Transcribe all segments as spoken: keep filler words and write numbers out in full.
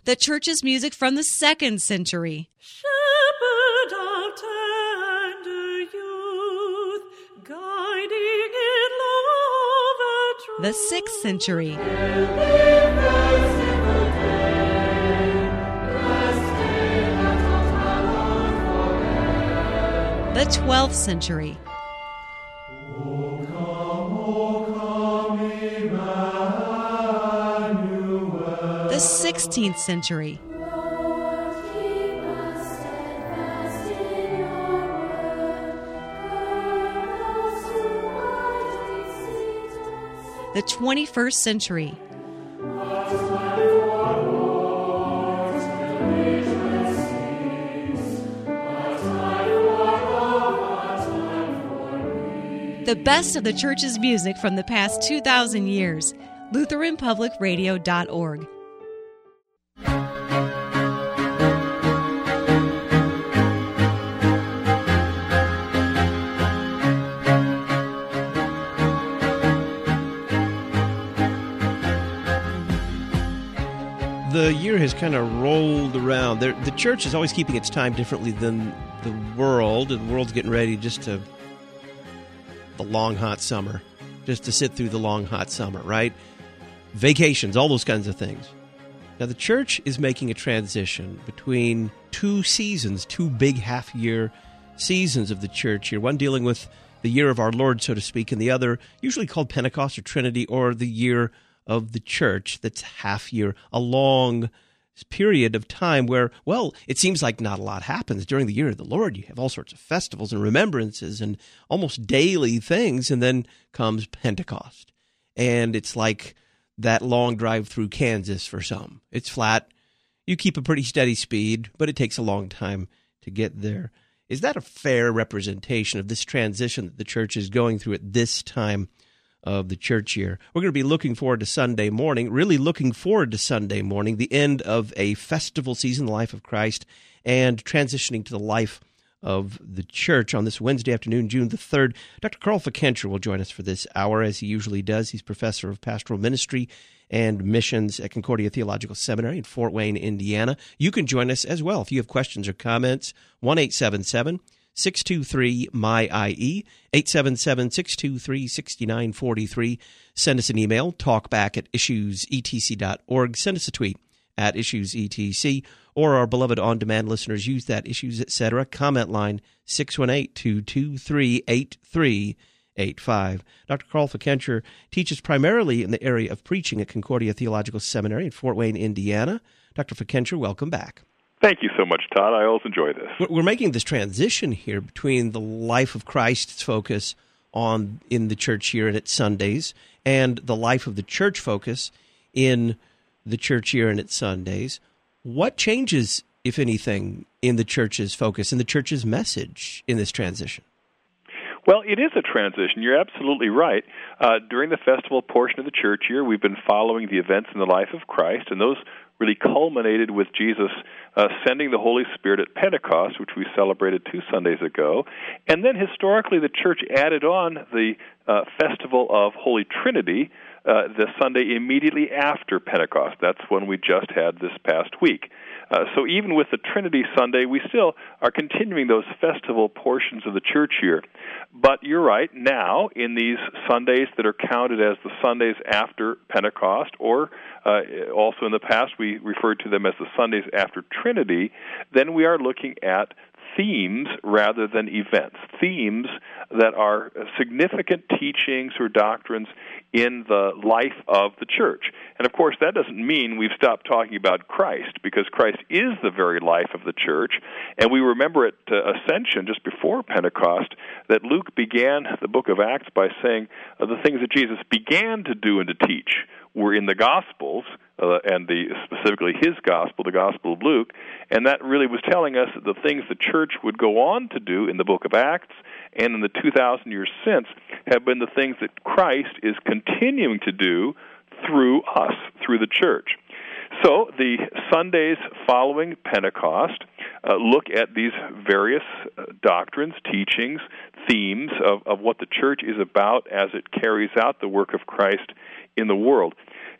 The church's music from the second century. Shepherd of tender youth, guiding in love and truth. The sixth century. The twelfth century. The sixteenth century. The twenty-first century. The best of the church's music from the past two thousand years. Lutheran Public Radio dot org. The year has kind of rolled around. There, the church is always keeping its time differently than the world, and the world's getting ready just to the long, hot summer, just to sit through the long, hot summer, right? Vacations, all those kinds of things. Now, the church is making a transition between two seasons, two big half-year seasons of the church year, one dealing with the year of our Lord, so to speak, and the other usually called Pentecost or Trinity, or the year of the church. That's half year, a long period of time where, well, it seems like not a lot happens during the year of the Lord. You have all sorts of festivals and remembrances and almost daily things, and then comes Pentecost. And it's like that long drive through Kansas for some. It's flat. You keep a pretty steady speed, but it takes a long time to get there. Is that a fair representation of this transition that the church is going through at this time of the church year? We're going to be looking forward to Sunday morning, really looking forward to Sunday morning, the end of a festival season, the life of Christ, and transitioning to the life of the church on this Wednesday afternoon, June the third. Doctor Carl Fickenscher will join us for this hour, as he usually does. He's professor of pastoral ministry and missions at Concordia Theological Seminary in Fort Wayne, Indiana. You can join us as well if you have questions or comments. one eight seven seven, six two three, M Y I E, eight seven seven, six two three, six nine four three. Send us an email, talkback at issues e t c dot org. Send us a tweet at issues e t c, or our beloved on-demand listeners use that Issues Etc. comment line, six one eight, two two three, eight three eight five. Doctor Carl Fickenscher teaches primarily in the area of preaching at Concordia Theological Seminary in Fort Wayne, Indiana. Doctor Fickenscher, welcome back. Thank you so much, Todd. I always enjoy this. We're making this transition here between the life of Christ's focus on in the church year and its Sundays, and the life of the church focus in the church year and its Sundays. What changes, if anything, in the church's focus, in the church's message in this transition? Well, it is a transition. You're absolutely right. Uh, during the festival portion of the church year, we've been following the events in the life of Christ, and those really culminated with Jesus uh, sending the Holy Spirit at Pentecost, which we celebrated two Sundays ago. And then historically, the church added on the uh, festival of Holy Trinity uh, the Sunday immediately after Pentecost. That's when we just had this past week. Uh, so even with the Trinity Sunday, we still are continuing those festival portions of the church year. But you're right, now in these Sundays that are counted as the Sundays after Pentecost, or uh, also in the past we referred to them as the Sundays after Trinity, then we are looking at themes rather than events, themes that are significant teachings or doctrines in the life of the church. And of course, that doesn't mean we've stopped talking about Christ, because Christ is the very life of the church. And we remember at uh, Ascension, just before Pentecost, that Luke began the book of Acts by saying uh, the things that Jesus began to do and to teach were in the Gospels, uh, and the specifically his Gospel, the Gospel of Luke, and that really was telling us that the things the church would go on to do in the book of Acts and in the two thousand years since have been the things that Christ is continuing to do through us, through the church. So the Sundays following Pentecost uh, look at these various uh, doctrines, teachings, themes of, of what the church is about as it carries out the work of Christ in the world.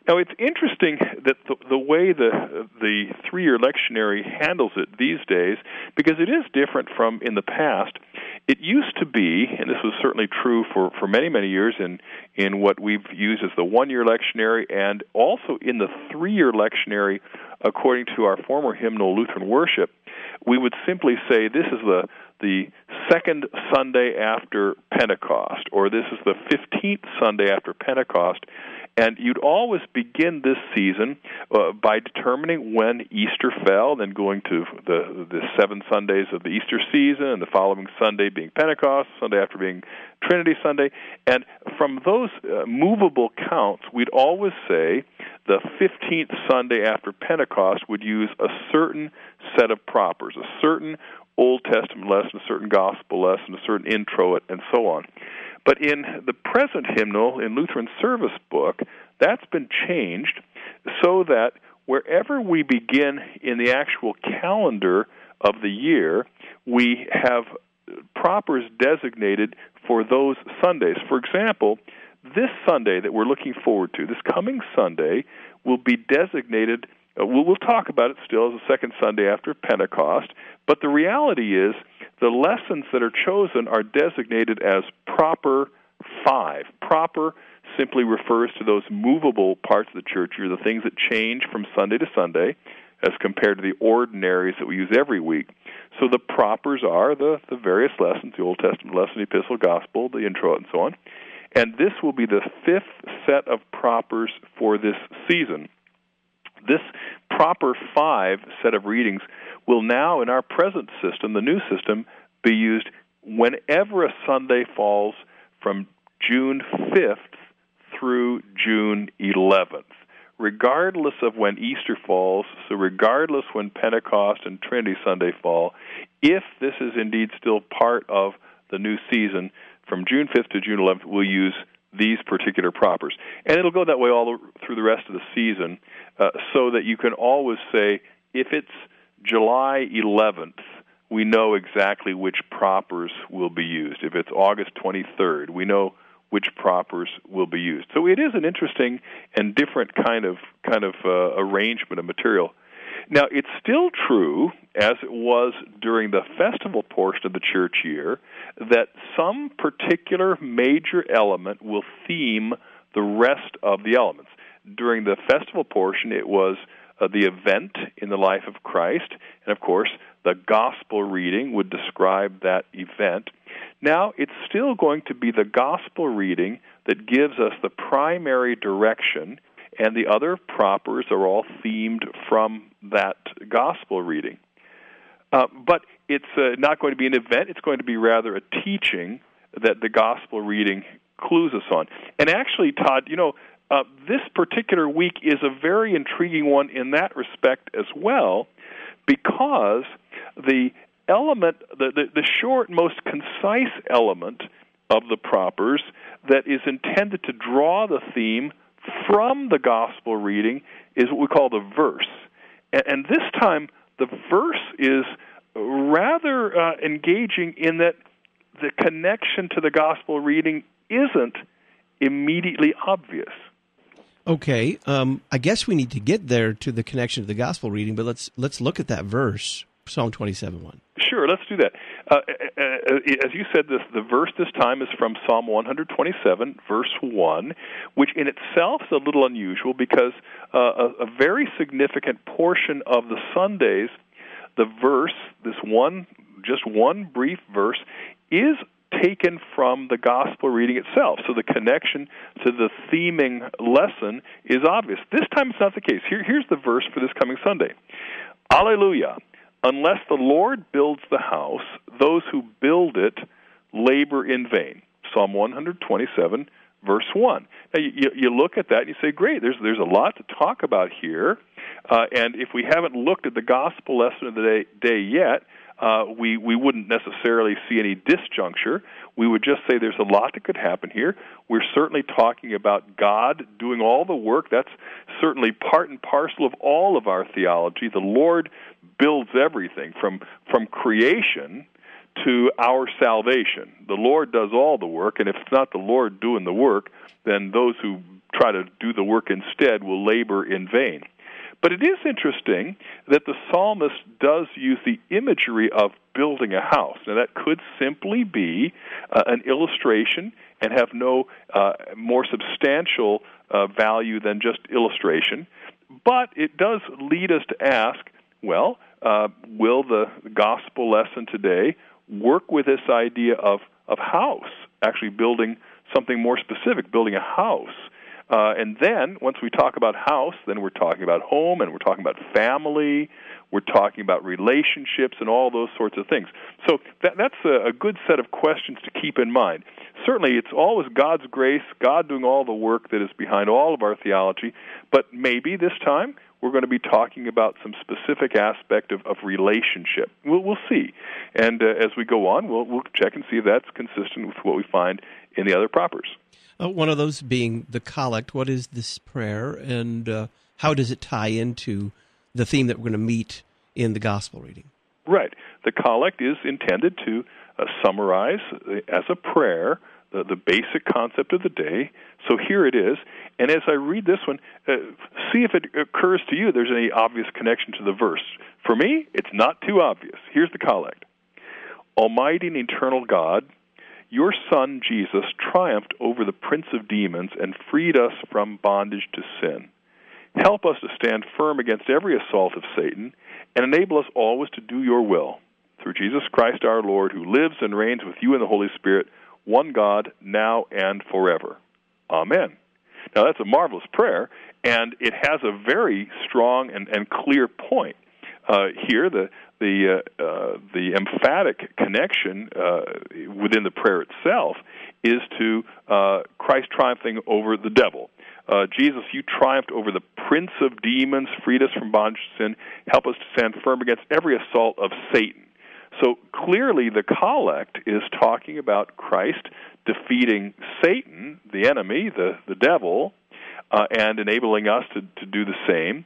Now, it's interesting that the, the way the the three-year lectionary handles it these days, because it is different from in the past. It used to be, and this was certainly true for, for many, many years in, in what we've used as the one-year lectionary, and also in the three-year lectionary, according to our former hymnal Lutheran worship, we would simply say this is the the second Sunday after Pentecost, or this is the fifteenth Sunday after Pentecost. And you'd always begin this season uh, by determining when Easter fell, then going to the the seven Sundays of the Easter season, and the following Sunday being Pentecost, Sunday after being Trinity Sunday. And from those uh, movable counts, we'd always say the fifteenth Sunday after Pentecost would use a certain set of propers, a certain Old Testament lesson, a certain gospel lesson, a certain intro, and so on. But in the present hymnal, in Lutheran Service Book, that's been changed so that wherever we begin in the actual calendar of the year, we have propers designated for those Sundays. For example, this Sunday that we're looking forward to, this coming Sunday, will be designated, uh, we'll, we'll talk about it still as the second Sunday after Pentecost, but the reality is the lessons that are chosen are designated as proper five. Proper simply refers to those movable parts of the church year, the things that change from Sunday to Sunday as compared to the ordinaries that we use every week. So the propers are the, the various lessons, the Old Testament lesson, the epistle, gospel, the intro, and so on. And this will be the fifth set of propers for this season. This proper five set of readings will now, in our present system, the new system, be used whenever a Sunday falls from June fifth through June eleventh, regardless of when Easter falls, so regardless when Pentecost and Trinity Sunday fall. If this is indeed still part of the new season, from June fifth to June eleventh, we'll use these particular propers. And it'll go that way all through the rest of the season, uh, so that you can always say, if it's July eleventh, we know exactly which propers will be used. If it's August twenty-third, we know which propers will be used. So it is an interesting and different kind of kind of uh, arrangement of material. Now, it's still true, as it was during the festival portion of the church year, that some particular major element will theme the rest of the elements. During the festival portion, it was uh, the event in the life of Christ, and of course, the gospel reading would describe that event. Now, it's still going to be the gospel reading that gives us the primary direction, and the other propers are all themed from that gospel reading. Uh, but it's uh, not going to be an event. It's going to be rather a teaching that the gospel reading clues us on. And actually, Todd, you know, uh, this particular week is a very intriguing one in that respect as well, because the element, the, the, the short, most concise element of the propers that is intended to draw the theme from the gospel reading is what we call the verse. And, and this time, the verse is rather uh, engaging in that the connection to the gospel reading isn't immediately obvious. Okay, um, I guess we need to get there to the connection to the gospel reading, but let's let's look at that verse, Psalm twenty-seven one. Sure, let's do that. Uh, as you said, this the verse this time is from Psalm one twenty-seven, verse one, which in itself is a little unusual because uh, a, a very significant portion of the Sundays, the verse, this one, just one brief verse, is taken from the gospel reading itself. So the connection to the theming lesson is obvious. This time it's not the case. Here, here's the verse for this coming Sunday. Alleluia. Unless the Lord builds the house, those who build it labor in vain. Psalm one twenty-seven, verse one. Now, you, you look at that and you say, great, there's there's a lot to talk about here. Uh, and if we haven't looked at the gospel lesson of the day, day yet, uh, we, we wouldn't necessarily see any disjuncture. We would just say there's a lot that could happen here. We're certainly talking about God doing all the work. That's certainly part and parcel of all of our theology. The Lord builds everything from from creation to our salvation. The Lord does all the work, and if it's not the Lord doing the work, then those who try to do the work instead will labor in vain. But it is interesting that the psalmist does use the imagery of building a house. Now, that could simply be uh, an illustration and have no uh, more substantial uh, value than just illustration. But it does lead us to ask, well, uh, will the gospel lesson today work with this idea of, of house, actually building something more specific, building a house? Uh, and then, once we talk about house, then we're talking about home, and we're talking about family, we're talking about relationships, and all those sorts of things. So that, that's a, a good set of questions to keep in mind. Certainly, it's always God's grace, God doing all the work that is behind all of our theology, but maybe this time we're going to be talking about some specific aspect of, of relationship. We'll, we'll see. And uh, as we go on, we'll, we'll check and see if that's consistent with what we find in the other propers. Uh, one of those being the collect. What is this prayer, and uh, how does it tie into the theme that we're going to meet in the gospel reading? Right. The collect is intended to uh, summarize uh, as a prayer the, the basic concept of the day. So here it is. And as I read this one, uh, see if it occurs to you there's any obvious connection to the verse. For me, it's not too obvious. Here's the collect. Almighty and eternal God, your Son, Jesus, triumphed over the prince of demons and freed us from bondage to sin. Help us to stand firm against every assault of Satan and enable us always to do your will. Through Jesus Christ our Lord, who lives and reigns with you in the Holy Spirit, one God, now and forever. Amen. Now, that's a marvelous prayer, and it has a very strong and, and clear point. Uh, here, the the uh, uh, the emphatic connection uh, within the prayer itself is to uh, Christ triumphing over the devil. Uh, Jesus, you triumphed over the prince of demons, freed us from bondage to sin, help us to stand firm against every assault of Satan. So clearly the collect is talking about Christ defeating Satan, the enemy, the, the devil, uh, and enabling us to, to do the same.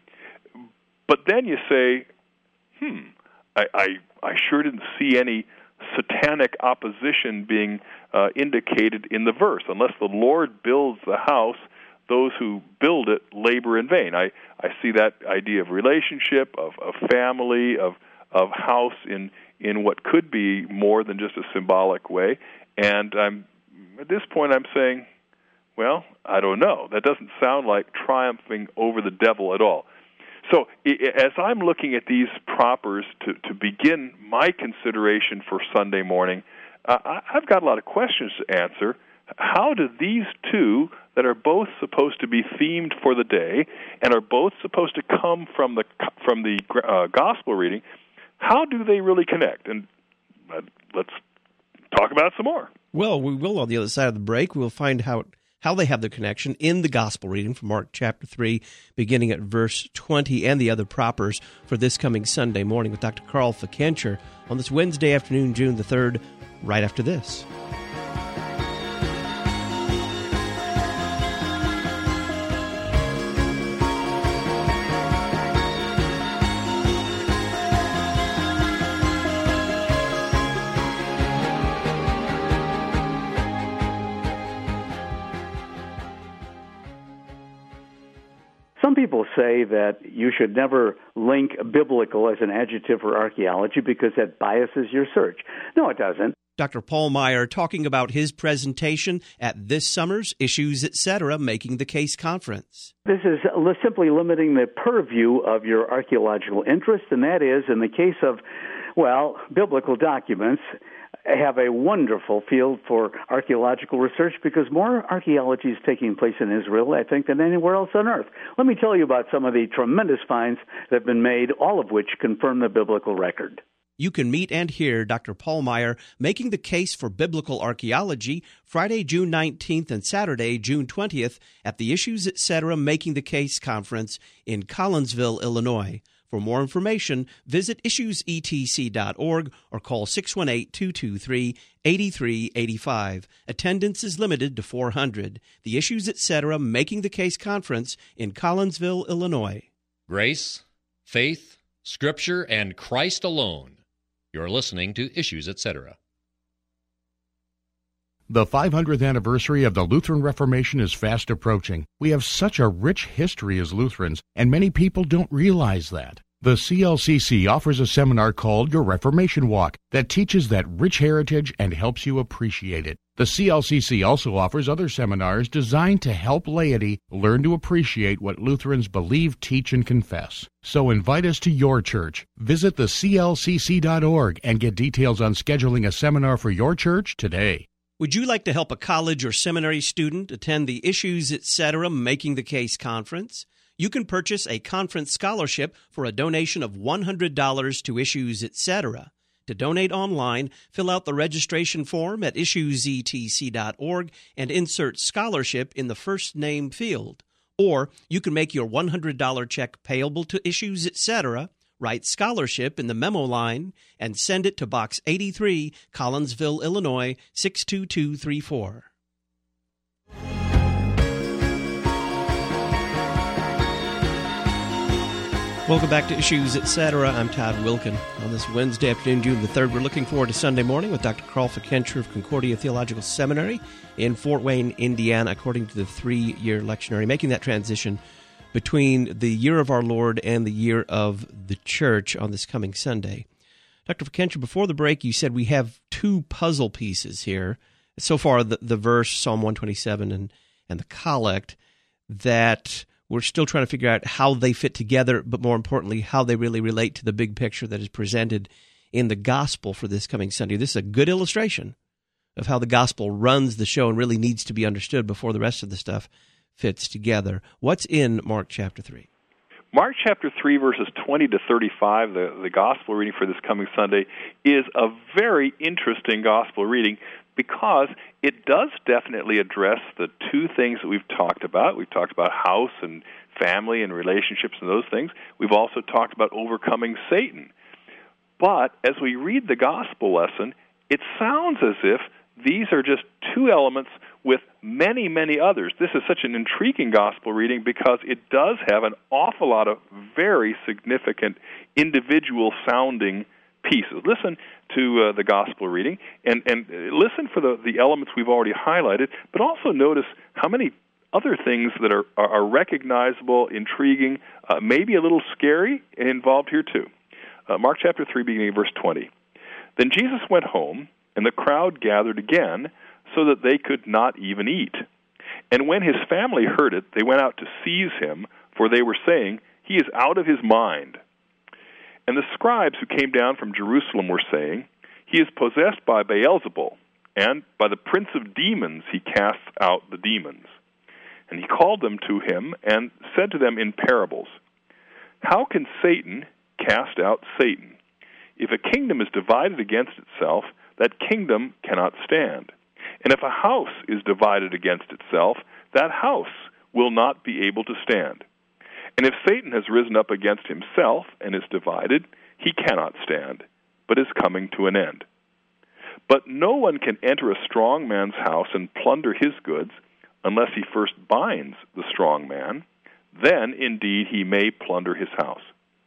But then you say, hmm, I, I, I sure didn't see any satanic opposition being uh, indicated in the verse. Unless the Lord builds the house, those who build it labor in vain. I, I see that idea of relationship, of, of family, of of house in, in what could be more than just a symbolic way. And I'm at this point I'm saying, well, I don't know. That doesn't sound like triumphing over the devil at all. So as I'm looking at these propers to, to begin my consideration for Sunday morning, uh, I've got a lot of questions to answer. How do these two that are both supposed to be themed for the day and are both supposed to come from the from the uh, gospel reading, how do they really connect? And uh, let's talk about it some more. Well, we will on the other side of the break. We'll find how how they have their connection in the gospel reading from Mark chapter three, beginning at verse twenty, and the other propers for this coming Sunday morning with Doctor Carl Fickenscher on this Wednesday afternoon, June the third, right after this. Some people say that you should never link biblical as an adjective for archaeology because that biases your search. No, it doesn't. Doctor Paul Meier talking about his presentation at this summer's Issues, et cetera, Making the Case Conference. This is simply limiting the purview of your archaeological interest, and that is, in the case of, well, biblical documents, have a wonderful field for archaeological research because more archaeology is taking place in Israel, I think, than anywhere else on earth. Let me tell you about some of the tremendous finds that have been made, all of which confirm the biblical record. You can meet and hear Doctor Paul Meier making the case for biblical archaeology Friday, June nineteenth and Saturday, June twentieth at the Issues, et cetera, Making the Case Conference in Collinsville, Illinois. For more information, visit issues e t c dot org or call six one eight, two two three, eight three eight five. Attendance is limited to four hundred. The Issues, et cetera, Making the Case Conference in Collinsville, Illinois. Grace, faith, Scripture, and Christ alone. You're listening to Issues, et cetera. The five hundredth anniversary of the Lutheran Reformation is fast approaching. We have such a rich history as Lutherans, and many people don't realize that. The C L C C offers a seminar called Your Reformation Walk that teaches that rich heritage and helps you appreciate it. The C L C C also offers other seminars designed to help laity learn to appreciate what Lutherans believe, teach, and confess. So invite us to your church. Visit the C L C C dot org and get details on scheduling a seminar for your church today. Would you like to help a college or seminary student attend the Issues, et cetera. Making the Case conference? You can purchase a conference scholarship for a donation of one hundred dollars to Issues, et cetera. To donate online, fill out the registration form at issues e t c dot org and insert scholarship in the first name field. Or you can make your one hundred dollars check payable to Issues, et cetera, write scholarship in the memo line, and send it to Box eighty-three, Collinsville, Illinois, six two two three four. Welcome back to Issues, et cetera. I'm Todd Wilkin. On this Wednesday afternoon, June the third, we're looking forward to Sunday morning with Doctor Carl Fickenscher of Concordia Theological Seminary in Fort Wayne, Indiana, according to the three-year lectionary, making that transition between the year of our Lord and the year of the church on this coming Sunday. Doctor Fickenscher, before the break, you said we have two puzzle pieces here. So far, the, the verse, Psalm one twenty-seven, and, and the collect, that we're still trying to figure out how they fit together, but more importantly, how they really relate to the big picture that is presented in the gospel for this coming Sunday. This is a good illustration of how the gospel runs the show and really needs to be understood before the rest of the stuff fits together. What's in Mark chapter three? Mark chapter three, verses twenty to thirty-five, the, the gospel reading for this coming Sunday, is a very interesting gospel reading because it does definitely address the two things that we've talked about. We've talked about house and family and relationships and those things. We've also talked about overcoming Satan. But as we read the gospel lesson, it sounds as if these are just two elements with many, many others. This is such an intriguing gospel reading because it does have an awful lot of very significant individual-sounding pieces. Listen to uh, the gospel reading, and, and listen for the, the elements we've already highlighted, but also notice how many other things that are, are, are recognizable, intriguing, uh, maybe a little scary, involved here too. Uh, Mark chapter three, beginning of verse twenty. Then Jesus went home, and the crowd gathered again, so that they could not even eat. And when his family heard it, they went out to seize him, for they were saying, "He is out of his mind." And the scribes who came down from Jerusalem were saying, "He is possessed by Beelzebul, and by the prince of demons he casts out the demons." And he called them to him and said to them in parables, "How can Satan cast out Satan? If a kingdom is divided against itself, that kingdom cannot stand. And if a house is divided against itself, that house will not be able to stand. And if Satan has risen up against himself and is divided, he cannot stand, but is coming to an end. But no one can enter a strong man's house and plunder his goods unless he first binds the strong man. Then, indeed, he may plunder his house.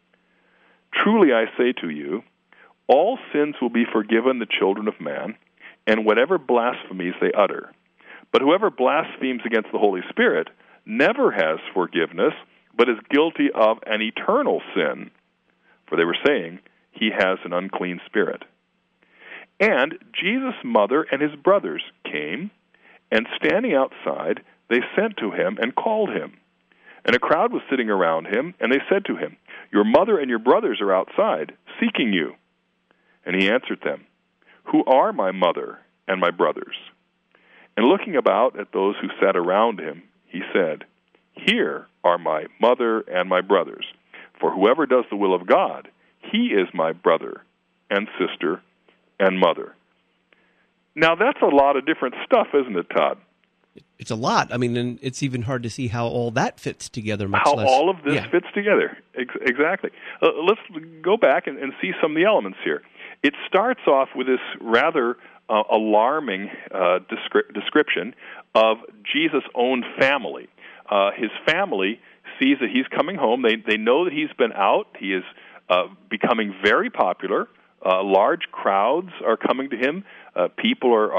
Truly I say to you, all sins will be forgiven the children of man, and whatever blasphemies they utter. But whoever blasphemes against the Holy Spirit never has forgiveness, but is guilty of an eternal sin. For they were saying, he has an unclean spirit. And Jesus' mother and his brothers came, and standing outside, they sent to him and called him. And a crowd was sitting around him, and they said to him, Your mother and your brothers are outside, seeking you. And he answered them, Who are my mother and my brothers? And looking about at those who sat around him, he said, Here are my mother and my brothers. For whoever does the will of God, he is my brother and sister and mother. Now, that's a lot of different stuff, isn't it, Todd? It's a lot. I mean, and it's even hard to see how all that fits together, much how less... all of this yeah. fits together. Ex- exactly. Uh, let's go back and, and see some of the elements here. It starts off with this rather uh, alarming uh, descri- description of Jesus' own family. Uh, his family sees that he's coming home. They they know that he's been out. He is uh, becoming very popular. Uh, large crowds are coming to him. Uh, people are, are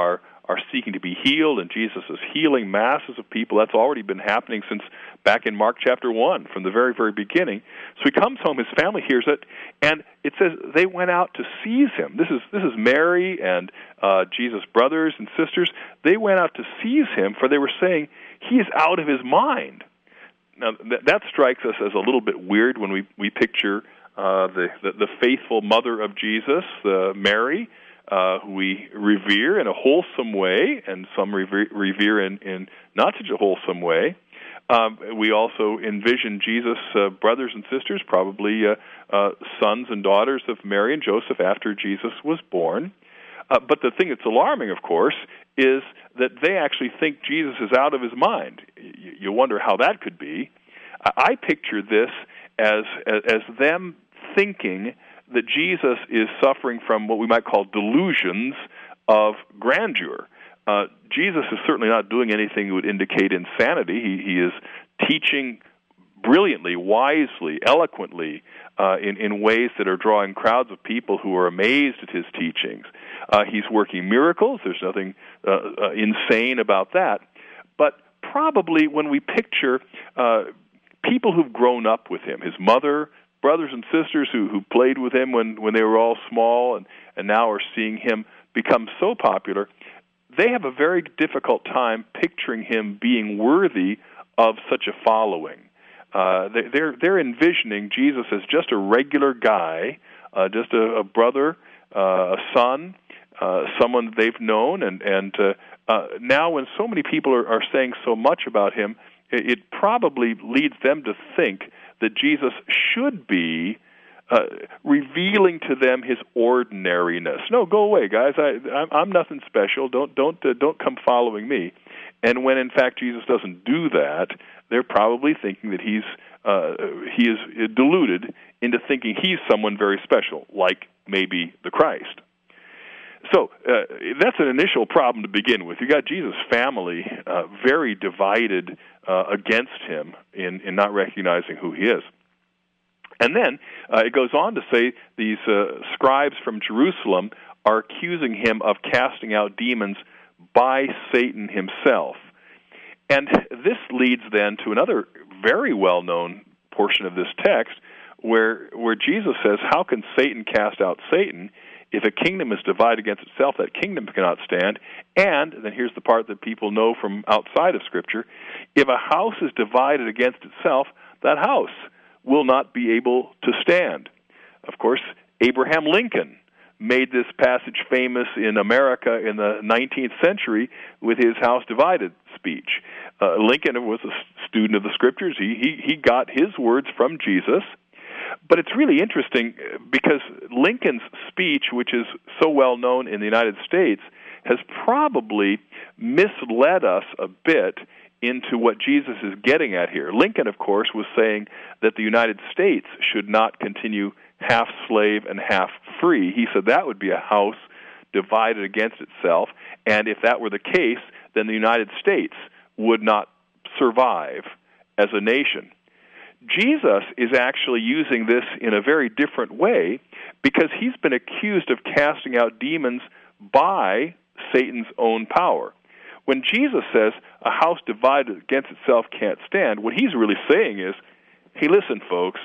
are seeking to be healed, and Jesus is healing masses of people. That's already been happening since back in Mark chapter one, from the very, very beginning. So he comes home, his family hears it, and it says they went out to seize him. This is this is Mary and uh, Jesus' brothers and sisters. They went out to seize him, for they were saying, he is out of his mind. Now, th- that strikes us as a little bit weird when we, we picture uh, the, the, the faithful mother of Jesus, uh, Mary, uh, who we revere in a wholesome way, and some revere, revere in, in not such a wholesome way. Um, we also envision Jesus' uh, brothers and sisters, probably uh, uh, sons and daughters of Mary and Joseph after Jesus was born. Uh, but the thing that's alarming, of course, is that they actually think Jesus is out of his mind. You, you wonder how that could be. I, I picture this as, as as them thinking that Jesus is suffering from what we might call delusions of grandeur. Uh, Jesus is certainly not doing anything that would indicate insanity. He, he is teaching brilliantly, wisely, eloquently, uh, in, in ways that are drawing crowds of people who are amazed at his teachings. Uh, he's working miracles. There's nothing uh, uh, insane about that. But probably when we picture uh, people who've grown up with him, his mother, brothers and sisters who, who played with him when, when they were all small and, and now are seeing him become so popular, they have a very difficult time picturing him being worthy of such a following. Uh, they, they're they're envisioning Jesus as just a regular guy, uh, just a, a brother, uh, a son, uh, someone that they've known, and and uh, uh, now when so many people are, are saying so much about him, it, it probably leads them to think that Jesus should be Uh, revealing to them his ordinariness. No, go away, guys. I, I'm, I'm nothing special. Don't don't uh, don't come following me. And when in fact Jesus doesn't do that, they're probably thinking that he's uh, he is deluded into thinking he's someone very special, like maybe the Christ. So uh, that's an initial problem to begin with. You got Jesus' family uh, very divided uh, against him in in not recognizing who he is. And then uh, it goes on to say these uh, scribes from Jerusalem are accusing him of casting out demons by Satan himself. And this leads then to another very well-known portion of this text where where Jesus says, how can Satan cast out Satan? If a kingdom is divided against itself, that kingdom cannot stand. And then here's the part that people know from outside of Scripture, if a house is divided against itself, that house will not be able to stand. Of course, Abraham Lincoln made this passage famous in America in the nineteenth century with his House Divided speech. Uh, Lincoln was a student of the Scriptures. He, he, he got his words from Jesus. But it's really interesting because Lincoln's speech, which is so well known in the United States, has probably misled us a bit into what Jesus is getting at here. Lincoln, of course, was saying that the United States should not continue half slave and half free. He said that would be a house divided against itself, and if that were the case, then the United States would not survive as a nation. Jesus is actually using this in a very different way because he's been accused of casting out demons by Satan's own power. When Jesus says a house divided against itself can't stand, what he's really saying is, hey, listen, folks,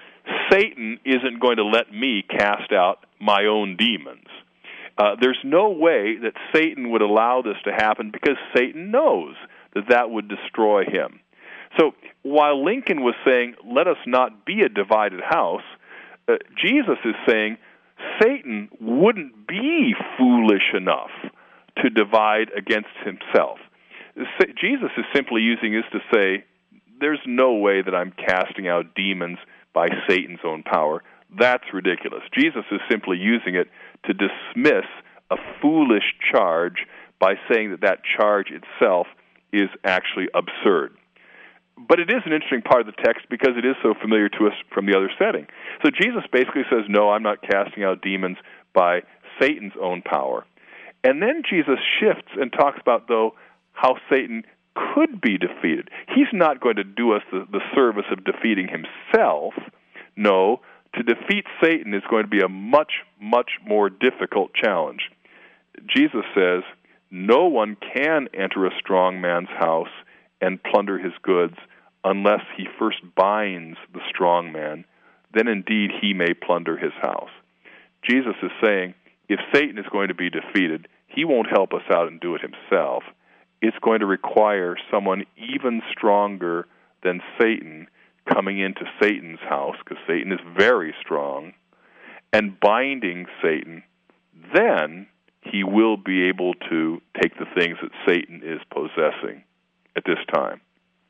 Satan isn't going to let me cast out my own demons. Uh, there's no way that Satan would allow this to happen because Satan knows that that would destroy him. So while Lincoln was saying, let us not be a divided house, uh, Jesus is saying Satan wouldn't be foolish enough to divide against himself. Jesus is simply using this to say, there's no way that I'm casting out demons by Satan's own power. That's ridiculous. Jesus is simply using it to dismiss a foolish charge by saying that that charge itself is actually absurd. But it is an interesting part of the text because it is so familiar to us from the other setting. So Jesus basically says, no, I'm not casting out demons by Satan's own power. And then Jesus shifts and talks about, though, how Satan could be defeated. He's not going to do us the, the service of defeating himself. No, to defeat Satan is going to be a much, much more difficult challenge. Jesus says, no one can enter a strong man's house and plunder his goods unless he first binds the strong man. Then indeed he may plunder his house. Jesus is saying, if Satan is going to be defeated, he won't help us out and do it himself. It's going to require someone even stronger than Satan coming into Satan's house, because Satan is very strong, and binding Satan. Then he will be able to take the things that Satan is possessing at this time.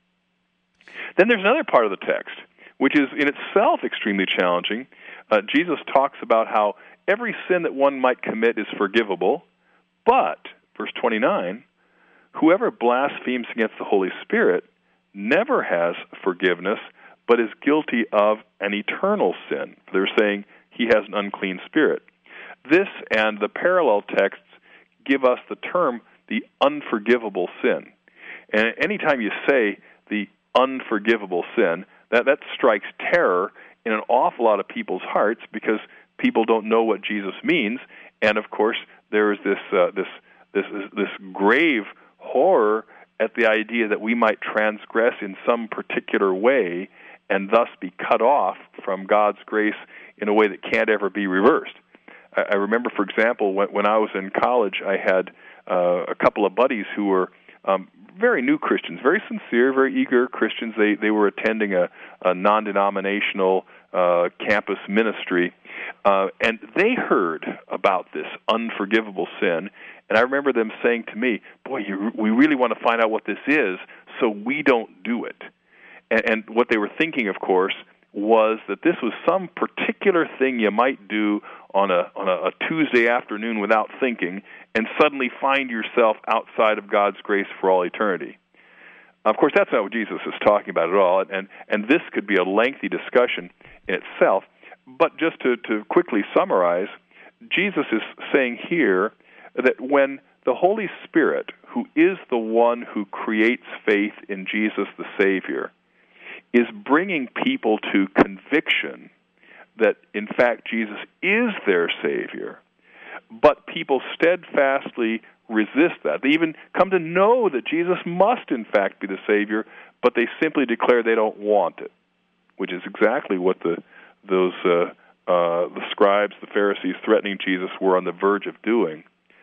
Then there's another part of the text, which is in itself extremely challenging. Uh, Jesus talks about how every sin that one might commit is forgivable, but, verse twenty-nine, whoever blasphemes against the Holy Spirit never has forgiveness, but is guilty of an eternal sin. They're saying he has an unclean spirit. This and the parallel texts give us the term the unforgivable sin. And anytime you say the unforgivable sin, that, that strikes terror in an awful lot of people's hearts, because people don't know what Jesus means. And of course, there is this uh, this this this grave horror at the idea that we might transgress in some particular way and thus be cut off from God's grace in a way that can't ever be reversed. I, I remember, for example, when, when I was in college, I had uh, a couple of buddies who were um, very new Christians, very sincere, very eager Christians. They they were attending a, a non-denominational uh, campus ministry, uh, and they heard about this unforgivable sin. And I remember them saying to me, "Boy, you, we really want to find out what this is, so we don't do it." And, and what they were thinking, of course, was that this was some particular thing you might do on a on a, a Tuesday afternoon without thinking, and suddenly find yourself outside of God's grace for all eternity. Of course, that's not what Jesus is talking about at all, and and this could be a lengthy discussion in itself. But just to, to quickly summarize, Jesus is saying here that when the Holy Spirit, who is the one who creates faith in Jesus the Savior, is bringing people to conviction that, in fact, Jesus is their Savior, but people steadfastly resist that. They even come to know that Jesus must, in fact, be the Savior, but they simply declare they don't want it, which is exactly what the those uh, uh, the scribes, the Pharisees threatening Jesus were on the verge of doing.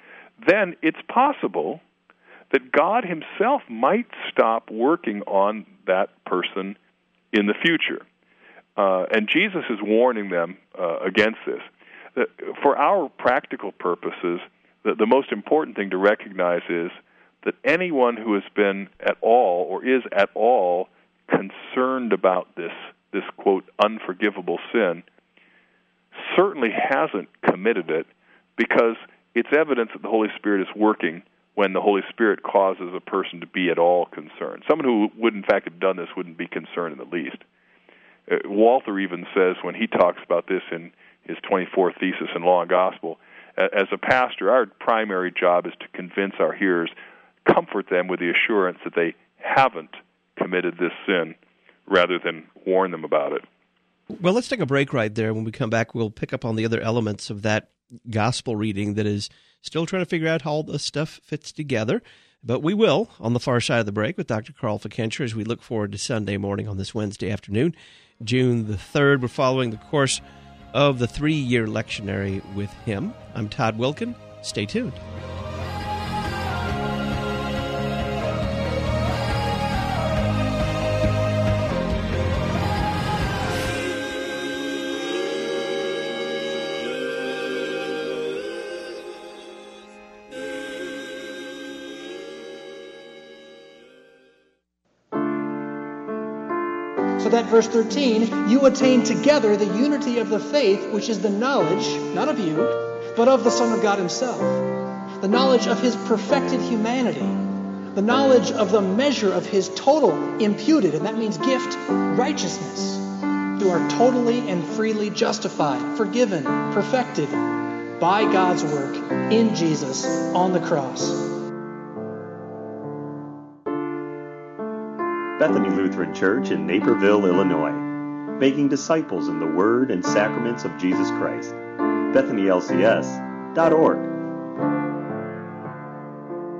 Then it's possible that God himself might stop working on that person in the future. Uh, and Jesus is warning them uh, against this. That for our practical purposes, the, the most important thing to recognize is that anyone who has been at all or is at all concerned about this, this quote, unforgivable sin, certainly hasn't committed it, because it's evidence that the Holy Spirit is working when the Holy Spirit causes a person to be at all concerned. Someone who would, in fact, have done this wouldn't be concerned in the least. Uh, Walther even says, when he talks about this in his twenty-fourth thesis in Law and Gospel, uh, as a pastor, our primary job is to convince our hearers, comfort them with the assurance that they haven't committed this sin, rather than warn them about it. Well, let's take a break right there. When we come back, we'll pick up on the other elements of that gospel reading that is still trying to figure out how all this stuff fits together. But we will on the far side of the break with Doctor Carl Fickenscher as we look forward to Sunday morning on this Wednesday afternoon, June the third. We're following the course of the three-year lectionary with him. I'm Todd Wilkin. Stay tuned. So that verse thirteen, you attain together the unity of the faith, which is the knowledge, not of you, but of the Son of God himself. The knowledge of his perfected humanity. The knowledge of the measure of his total imputed, and that means gift, righteousness. You are totally and freely justified, forgiven, perfected by God's work in Jesus on the cross. Bethany Lutheran Church in Naperville, Illinois, making disciples in the Word and Sacraments of Jesus Christ. Bethany L C S dot org.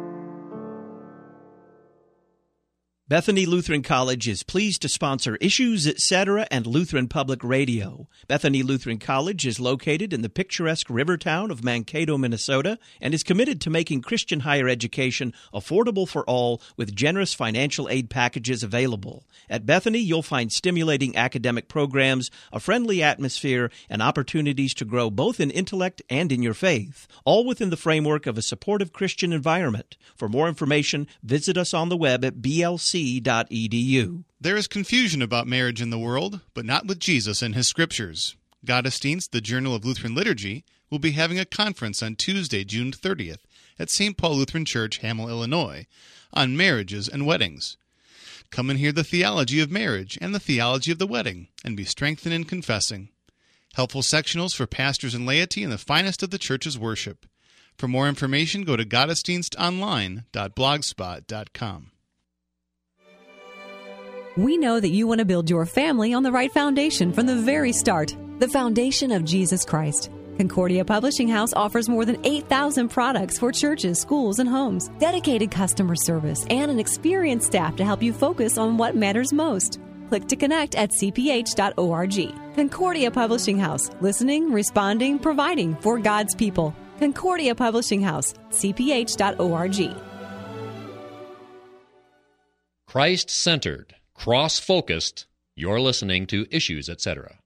Bethany Lutheran College is pleased to sponsor Issues, et cetera and Lutheran Public Radio. Bethany Lutheran College is located in the picturesque river town of Mankato, Minnesota, and is committed to making Christian higher education affordable for all with generous financial aid packages available. At Bethany, you'll find stimulating academic programs, a friendly atmosphere, and opportunities to grow both in intellect and in your faith, all within the framework of a supportive Christian environment. For more information, visit us on the web at b l c dot e d u. There is confusion about marriage in the world, but not with Jesus and his scriptures. Gottesdienst, the Journal of Lutheran Liturgy, will be having a conference on Tuesday, June thirtieth, at Saint Paul Lutheran Church, Hamel, Illinois, on marriages and weddings. Come and hear the theology of marriage and the theology of the wedding, and be strengthened in confessing. Helpful sectionals for pastors and laity in the finest of the church's worship. For more information, go to gottesdienst online dot blogspot dot com. We know that you want to build your family on the right foundation from the very start, the foundation of Jesus Christ. Concordia Publishing House offers more than eight thousand products for churches, schools, and homes, dedicated customer service, and an experienced staff to help you focus on what matters most. Click to connect at c p h dot org. Concordia Publishing House, listening, responding, providing for God's people. Concordia Publishing House, c p h dot org. Christ-centered, cross-focused, you're listening to Issues, et cetera.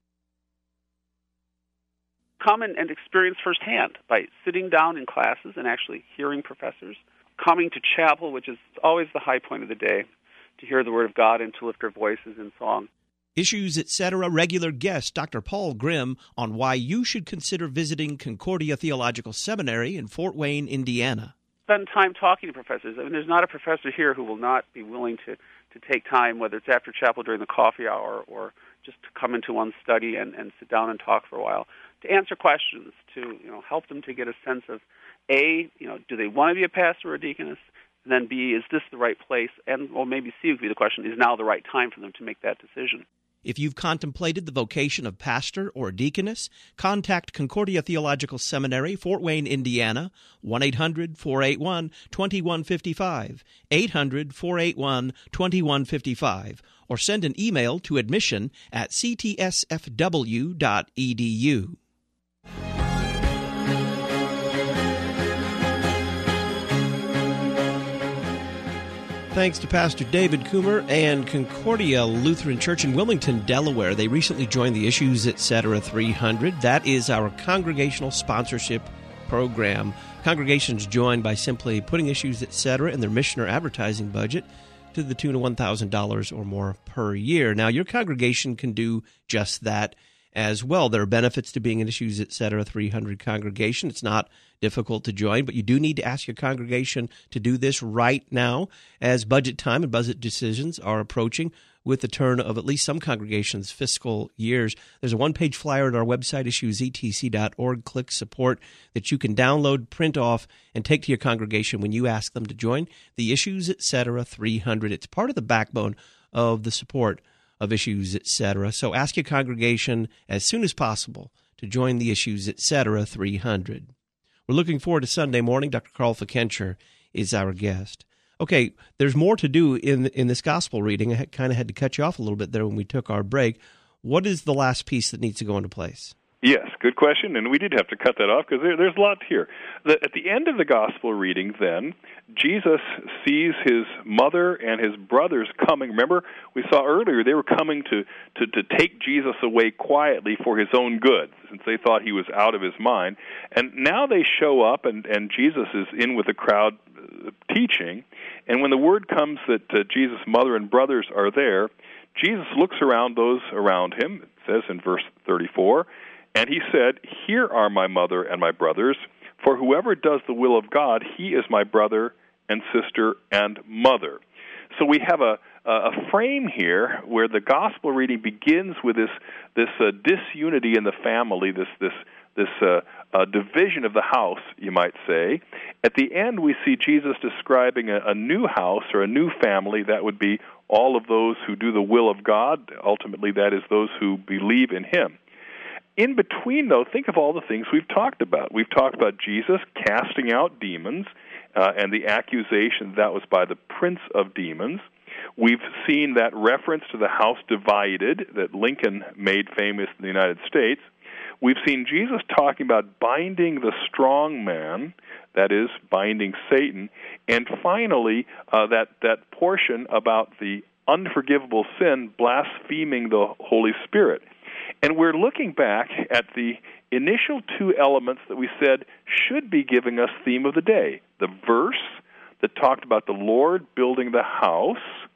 Come and, and experience firsthand by sitting down in classes and actually hearing professors, coming to chapel, which is always the high point of the day, to hear the Word of God and to lift our voices in song. Issues, et cetera regular guest Doctor Paul Grimm on why you should consider visiting Concordia Theological Seminary in Fort Wayne, Indiana. Spend time talking to professors. I mean, there's not a professor here who will not be willing to, to take time, whether it's after chapel during the coffee hour or just to come into one's study and, and sit down and talk for a while, to answer questions, to you know help them to get a sense of, A, you know, do they want to be a pastor or a deaconess? And then B, is this the right place? And or maybe C would be the question, is now the right time for them to make that decision? If you've contemplated the vocation of pastor or deaconess, contact Concordia Theological Seminary, Fort Wayne, Indiana, one eight hundred, four eight one, two one five five, eight hundred, four eight one, two one five five, or send an email to admission at c t s f w dot e d u. Thanks to Pastor David Coomer and Concordia Lutheran Church in Wilmington, Delaware. They recently joined the Issues, et cetera three hundred. That is our congregational sponsorship program. Congregations join by simply putting Issues, et cetera in their mission or advertising budget to the tune of one thousand dollars or more per year. Now, your congregation can do just that as well. There are benefits to being an Issues, et cetera three hundred congregation. It's not difficult to join, but you do need to ask your congregation to do this right now as budget time and budget decisions are approaching with the turn of at least some congregations' fiscal years. There's a one-page flyer at our website, issues e t c dot org. Click support that you can download, print off, and take to your congregation when you ask them to join the Issues, et cetera three hundred. It's part of the backbone of the support of Issues, et cetera. So ask your congregation as soon as possible to join the Issues, et cetera three hundred. We're looking forward to Sunday morning. Doctor Carl Fikencher is our guest. Okay, there's more to do in in this gospel reading. I kind of had to cut you off a little bit there when we took our break. What is the last piece that needs to go into place? Yes, good question, and we did have to cut that off because there, there's a lot here. The, at the end of the gospel reading, then, Jesus sees his mother and his brothers coming. Remember, we saw earlier they were coming to, to, to take Jesus away quietly for his own good, since they thought he was out of his mind. And now they show up, and, and Jesus is in with the crowd uh, teaching. And when the word comes that uh, Jesus' mother and brothers are there, Jesus looks around those around him, it says in verse thirty-four, and he said, "Here are my mother and my brothers, for whoever does the will of God, he is my brother and sister and mother." So we have a, a frame here where the gospel reading begins with this this uh, disunity in the family, this this this uh, uh, division of the house, you might say. At the end, we see Jesus describing a, a new house or a new family. That would be all of those who do the will of God. Ultimately, that is those who believe in him. In between, though, think of all the things we've talked about. We've talked about Jesus casting out demons uh, and the accusation that was by the prince of demons. We've seen that reference to the house divided that Lincoln made famous in the United States. We've seen Jesus talking about binding the strong man, that is, binding Satan, and finally, uh, that, that portion about the unforgivable sin, blaspheming the Holy Spirit. And we're looking back at the initial two elements that we said should be giving us theme of the day. The verse that talked about the Lord building the house,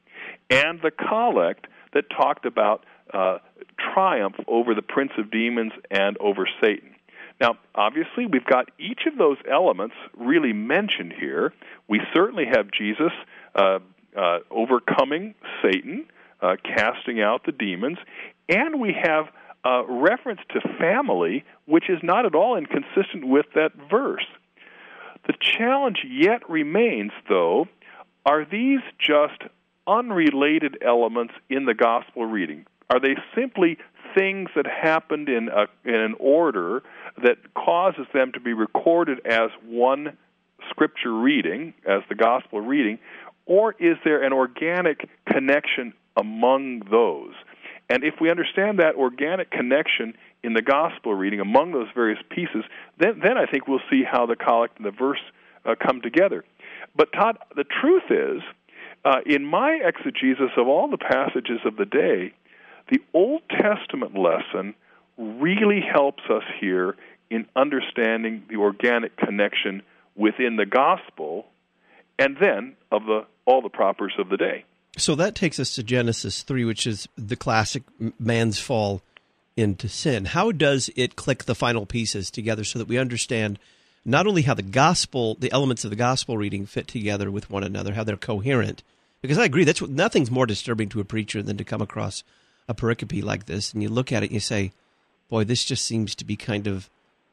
and the collect that talked about uh, triumph over the prince of demons and over Satan. Now, obviously, we've got each of those elements really mentioned here. We certainly have Jesus uh, uh, overcoming Satan, uh, casting out the demons, and we have uh, reference to family, which is not at all inconsistent with that verse. The challenge yet remains, though, are these just unrelated elements in the gospel reading? Are they simply things that happened in, a, in an order that causes them to be recorded as one scripture reading, as the gospel reading, or is there an organic connection among those? And if we understand that organic connection in the gospel reading among those various pieces, then, then I think we'll see how the collect and the verse uh, come together. But Todd, the truth is, uh, in my exegesis of all the passages of the day, the Old Testament lesson really helps us here in understanding the organic connection within the gospel and then of the all the propers of the day. So that takes us to Genesis three, which is the classic man's fall into sin. How does it click the final pieces together so that we understand not only how the gospel, the elements of the gospel reading fit together with one another, how they're coherent? Because I agree, that's what, nothing's more disturbing to a preacher than to come across a pericope like this, and you look at it and you say, boy, this just seems to be kind of,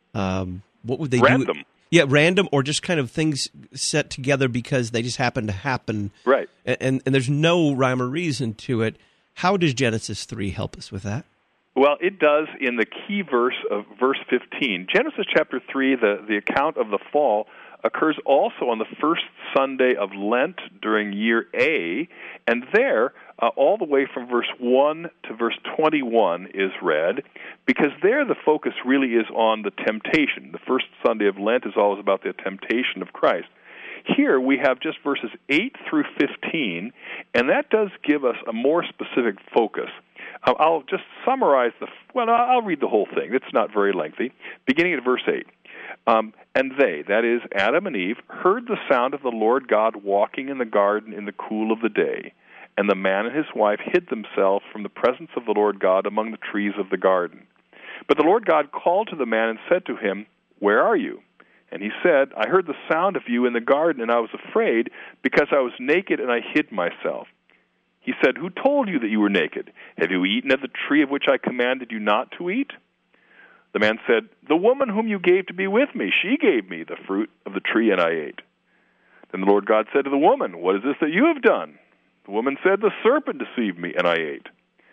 um, what would they random. do? Yeah, random, or just kind of things set together because they just happen to happen. Right. And, and, and there's no rhyme or reason to it. How does Genesis three help us with that? Well, it does in the key verse of verse fifteen. Genesis chapter three, the, the account of the fall, occurs also on the first Sunday of Lent during year A, and there, uh, all the way from verse one to verse twenty-one is read, because there the focus really is on the temptation. The first Sunday of Lent is always about the temptation of Christ. Here we have just verses eight through fifteen, and that does give us a more specific focus. I'll just summarize the, well, I'll read the whole thing. It's not very lengthy. Beginning at verse eight. Um, and they, that is Adam and Eve, heard the sound of the Lord God walking in the garden in the cool of the day. And the man and his wife hid themselves from the presence of the Lord God among the trees of the garden. But the Lord God called to the man and said to him, "Where are you?" And he said, "I heard the sound of you in the garden, and I was afraid because I was naked and I hid myself." He said, "Who told you that you were naked? Have you eaten of the tree of which I commanded you not to eat?" The man said, "The woman whom you gave to be with me, she gave me the fruit of the tree, and I ate." Then the Lord God said to the woman, "What is this that you have done?" The woman said, "The serpent deceived me, and I ate."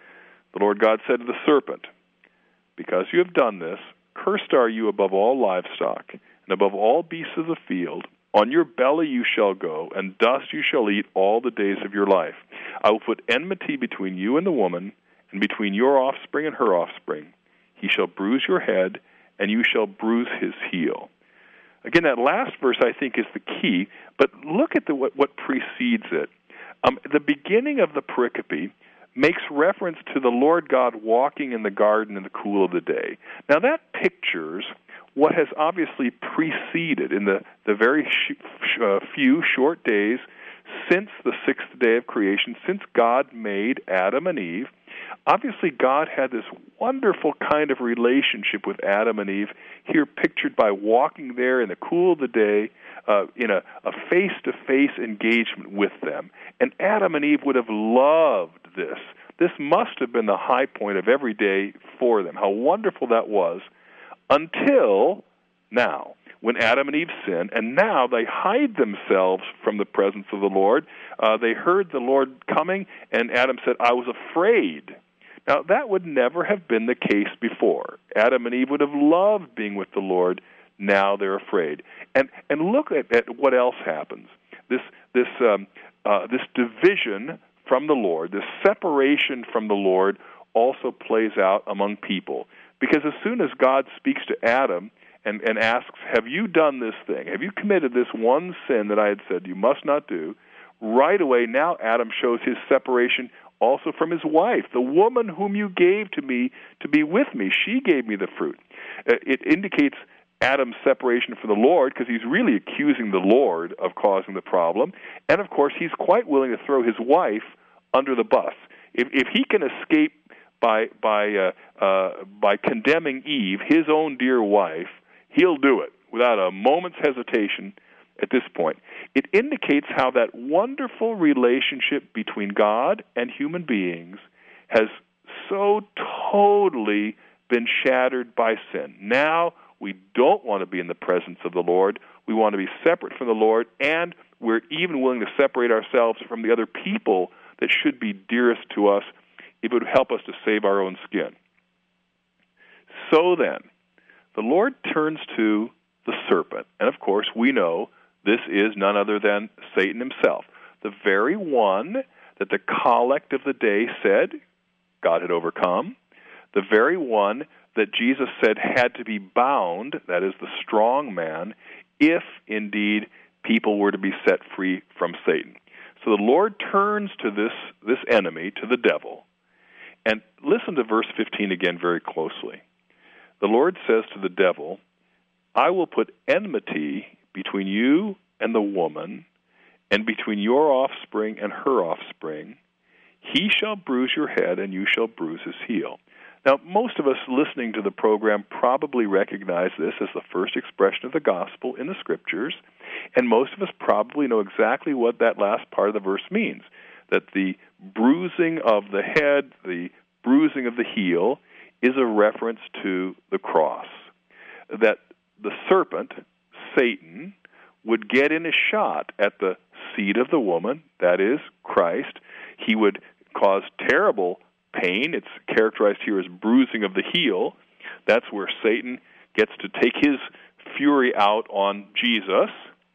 The Lord God said to the serpent, "Because you have done this, cursed are you above all livestock, and above all beasts of the field. On your belly you shall go, and dust you shall eat all the days of your life. I will put enmity between you and the woman, and between your offspring and her offspring. He shall bruise your head, and you shall bruise his heel." Again, that last verse, I think, is the key, but look at the, what, what precedes it. Um, the beginning of the pericope makes reference to the Lord God walking in the garden in the cool of the day. Now, that pictures what has obviously preceded in the, the very sh- sh- uh, few short days since the sixth day of creation, since God made Adam and Eve. Obviously, God had this wonderful kind of relationship with Adam and Eve, here pictured by walking there in the cool of the day, uh, in a, a face-to-face engagement with them. And Adam and Eve would have loved this. This must have been the high point of every day for them. How wonderful that was, until now, when Adam and Eve sin, and now they hide themselves from the presence of the Lord. Uh, they heard the Lord coming, and Adam said, "I was afraid." Now, that would never have been the case before. Adam and Eve would have loved being with the Lord. Now they're afraid. And and look at, at what else happens. This this um, uh, this division from the Lord, this separation from the Lord, also plays out among people. Because as soon as God speaks to Adam and, and asks, have you done this thing? Have you committed this one sin that I had said you must not do? Right away, now Adam shows his separation also from his wife. The woman whom you gave to me to be with me, she gave me the fruit. It indicates Adam's separation from the Lord because he's really accusing the Lord of causing the problem. And, of course, he's quite willing to throw his wife under the bus. If, if he can escape by by uh, uh, by condemning Eve, his own dear wife, he'll do it without a moment's hesitation at this point. It indicates how that wonderful relationship between God and human beings has so totally been shattered by sin. Now we don't want to be in the presence of the Lord. We want to be separate from the Lord, and we're even willing to separate ourselves from the other people that should be dearest to us if it would help us to save our own skin. So then, the Lord turns to the serpent, and of course we know this is none other than Satan himself, the very one that the collect of the day said God had overcome, the very one that Jesus said had to be bound, that is the strong man, if indeed people were to be set free from Satan. So the Lord turns to this, this enemy, to the devil, and listen to verse fifteen again very closely. The Lord says to the devil, I will put enmity between you and the woman, and between your offspring and her offspring. He shall bruise your head, and you shall bruise his heel. Now, most of us listening to the program probably recognize this as the first expression of the gospel in the Scriptures, and most of us probably know exactly what that last part of the verse means, that the bruising of the head, the bruising of the heel, is a reference to the cross. That the serpent, Satan, would get in a shot at the seed of the woman, that is, Christ. He would cause terrible pain. It's characterized here as bruising of the heel. That's where Satan gets to take his fury out on Jesus.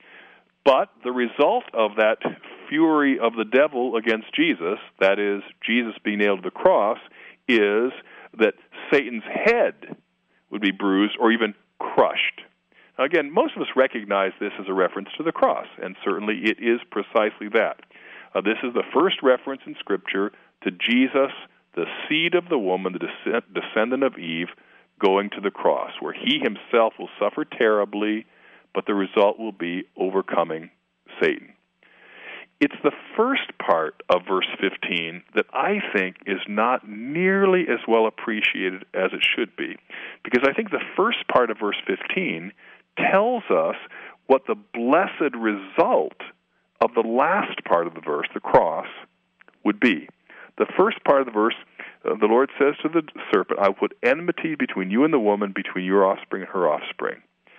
But the result of that fury of the devil against Jesus, that is, Jesus being nailed to the cross, is that Satan's head would be bruised or even crushed. Now, again, most of us recognize this as a reference to the cross, and certainly it is precisely that. Uh, this is the first reference in Scripture to Jesus, the seed of the woman, the descend- descendant of Eve, going to the cross, where he himself will suffer terribly, but the result will be overcoming Satan. It's the first part of verse fifteen that I think is not nearly as well appreciated as it should be, because I think the first part of verse fifteen tells us what the blessed result of the last part of the verse, the cross, would be. The first part of the verse, uh, the Lord says to the serpent, I will put enmity between you and the woman, between your offspring and her offspring.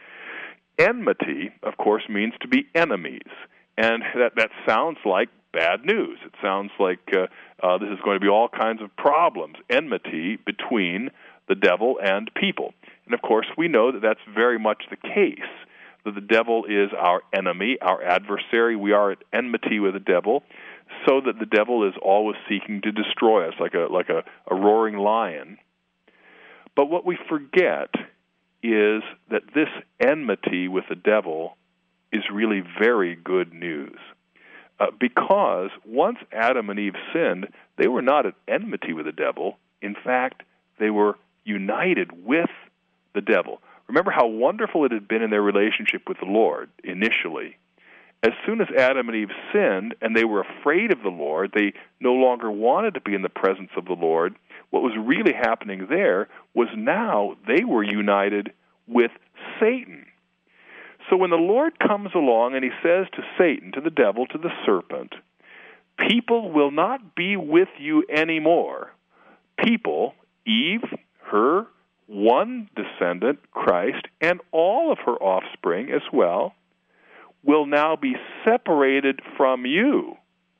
Enmity, of course, means to be enemies. And that, that sounds like bad news. It sounds like uh, uh, this is going to be all kinds of problems, enmity between the devil and people. And, of course, we know that that's very much the case, that the devil is our enemy, our adversary. We are at enmity with the devil, so that the devil is always seeking to destroy us like a, like a, a roaring lion. But what we forget is that this enmity with the devil is really very good news. Uh, because once Adam and Eve sinned, they were not at enmity with the devil. In fact, they were united with the devil. Remember how wonderful it had been in their relationship with the Lord initially. As soon as Adam and Eve sinned and they were afraid of the Lord, they no longer wanted to be in the presence of the Lord. What was really happening there was now they were united with Satan. So when the Lord comes along and he says to Satan, to the devil, to the serpent, people will not be with you anymore. People, Eve, her one descendant, Christ, and all of her offspring as well, will now be separated from you.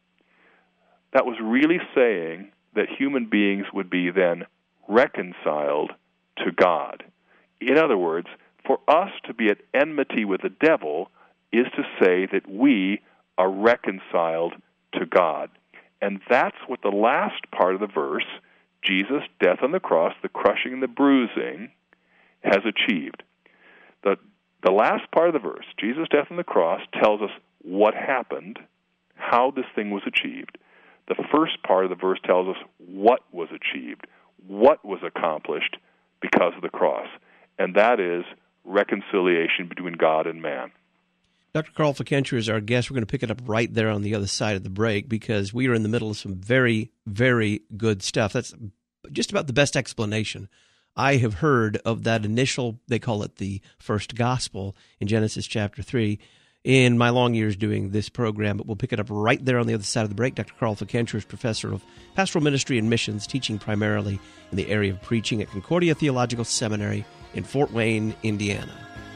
That was really saying that human beings would be then reconciled to God. In other words, for us to be at enmity with the devil is to say that we are reconciled to God. And that's what the last part of the verse, Jesus' death on the cross, the crushing and the bruising, has achieved. The, the last part of the verse, Jesus' death on the cross, tells us what happened, how this thing was achieved. The first part of the verse tells us what was achieved, what was accomplished because of the cross, and that is reconciliation between God and man. Doctor Carl Fickenscher is our guest. We're going to pick it up right there on the other side of the break because we are in the middle of some very, very good stuff. That's just about the best explanation I have heard of that initial, they call it the first gospel in Genesis chapter three, in my long years doing this program. But we'll pick it up right there on the other side of the break. Doctor Carl Fickenscher is professor of pastoral ministry and missions, teaching primarily in the area of preaching at Concordia Theological Seminary in Fort Wayne, Indiana.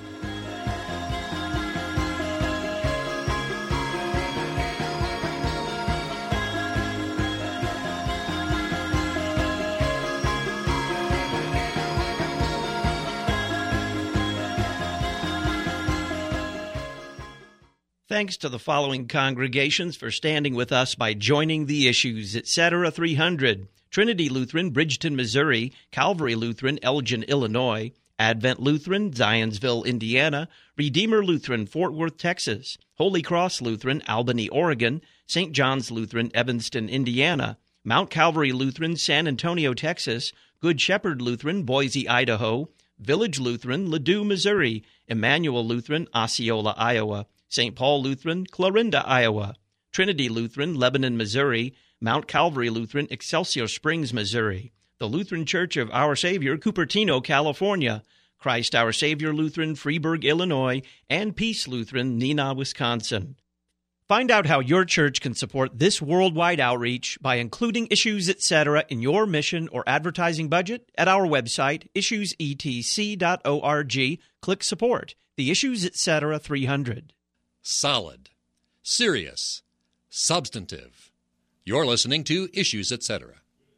Thanks to the following congregations for standing with us by joining the Issues, et cetera three hundred. Trinity Lutheran, Bridgeton, Missouri. Calvary Lutheran, Elgin, Illinois. Advent Lutheran, Zionsville, Indiana. Redeemer Lutheran, Fort Worth, Texas. Holy Cross Lutheran, Albany, Oregon. Saint John's Lutheran, Evanston, Indiana. Mount Calvary Lutheran, San Antonio, Texas. Good Shepherd Lutheran, Boise, Idaho. Village Lutheran, Ladue, Missouri. Emmanuel Lutheran, Osceola, Iowa. Saint Paul Lutheran, Clarinda, Iowa. Trinity Lutheran, Lebanon, Missouri. Mount Calvary Lutheran, Excelsior Springs, Missouri. The Lutheran Church of Our Savior, Cupertino, California. Christ Our Savior Lutheran, Freeburg, Illinois. And Peace Lutheran, Neenah, Wisconsin. Find out how your church can support this worldwide outreach by including Issues, et cetera in your mission or advertising budget at our website, issues e t c dot org. Click Support, the Issues, et cetera three hundred. Solid, serious, substantive. You're listening to Issues, et cetera.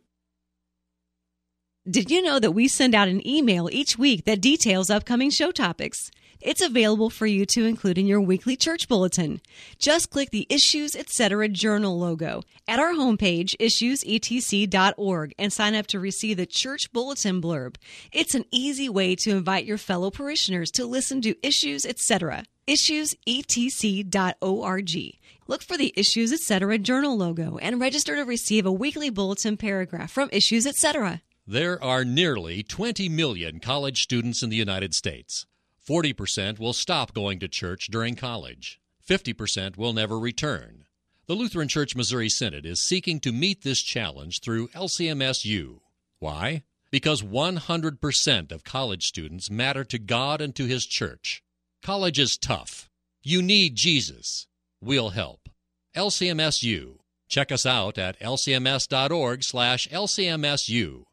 Did you know that we send out an email each week that details upcoming show topics? It's available for you to include in your weekly church bulletin. Just click the Issues, et cetera journal logo at our homepage, issues e t c dot org, and sign up to receive the church bulletin blurb. It's an easy way to invite your fellow parishioners to listen to Issues, et cetera. issues e t c dot org. Look for the Issues, et cetera journal logo and register to receive a weekly bulletin paragraph from Issues, et cetera. There are nearly twenty million college students in the United States. forty percent will stop going to church during college. fifty percent will never return. The Lutheran Church Missouri Synod is seeking to meet this challenge through L C M S U. Why? Because one hundred percent of college students matter to God and to His church. College is tough. You need Jesus. We'll help. L C M S U. Check us out at l c m s dot org slash l c m s u.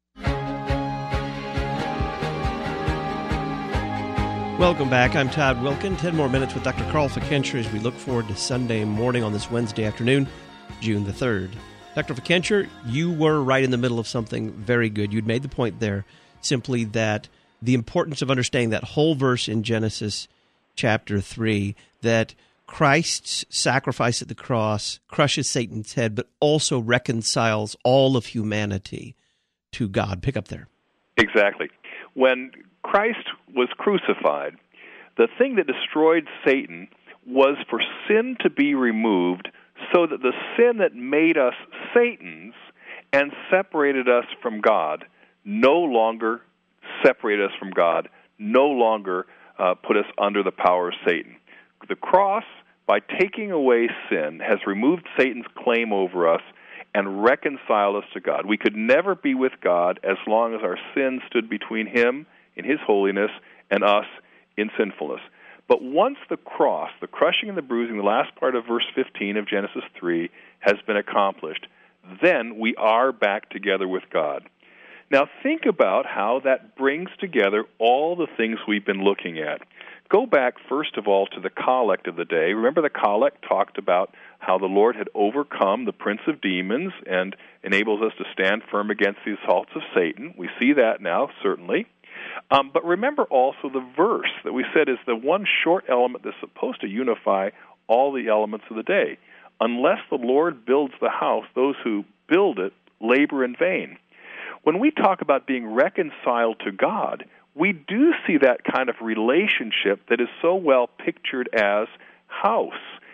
Welcome back. I'm Todd Wilkin. Ten more minutes with Doctor Carl Fickenscher as we look forward to Sunday morning on this Wednesday afternoon, June the third. Doctor Fickenscher, you were right in the middle of something very good. You'd made the point there simply that the importance of understanding that whole verse in Genesis chapter three, that Christ's sacrifice at the cross crushes Satan's head, but also reconciles all of humanity to God. Pick up there. Exactly. When Christ was crucified, the thing that destroyed Satan was for sin to be removed so that the sin that made us Satan's and separated us from God no longer separated us from God, no longer uh, put us under the power of Satan. The cross, by taking away sin, has removed Satan's claim over us and reconciled us to God. We could never be with God as long as our sin stood between Him in His holiness and us in sinfulness. But once the cross, the crushing and the bruising, the last part of verse fifteen of Genesis three, has been accomplished, then we are back together with God. Now think about how that brings together all the things we've been looking at. Go back, first of all, to the collect of the day. Remember the collect talked about how the Lord had overcome the prince of demons and enables us to stand firm against the assaults of Satan. We see that now, certainly. Um, but remember also the verse that we said is the one short element that's supposed to unify all the elements of the day. unless the Lord builds the house, those who build it labor in vain. When we talk about being reconciled to God, we do see that kind of relationship that is so well pictured as house,